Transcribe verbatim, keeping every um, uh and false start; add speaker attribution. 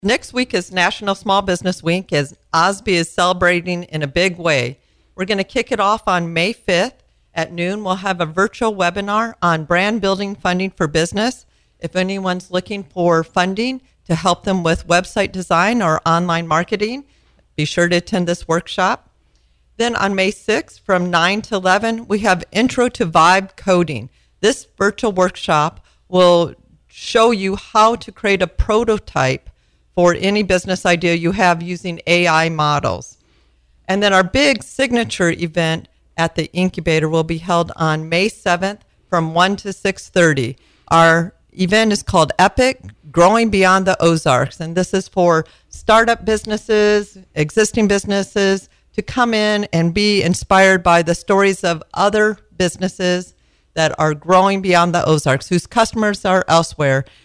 Speaker 1: Next week is National Small Business Week, as Osby is celebrating in a big way. We're going to kick it off on May fifth at noon. We'll have a virtual webinar on brand building funding for business. If anyone's looking for funding to help them with website design or online marketing, be sure to attend this workshop. Then on May sixth from nine to eleven, we have Intro to Vibe Coding. This virtual workshop will show you how to create a prototype for any business idea you have using A I models. And then our big signature event at the incubator will be held on May seventh from one to six thirty. Our event is called EPIC, Growing Beyond the Ozarks. And this is for startup businesses, existing businesses, to come in and be inspired by the stories of other businesses that are growing beyond the Ozarks, whose customers are elsewhere.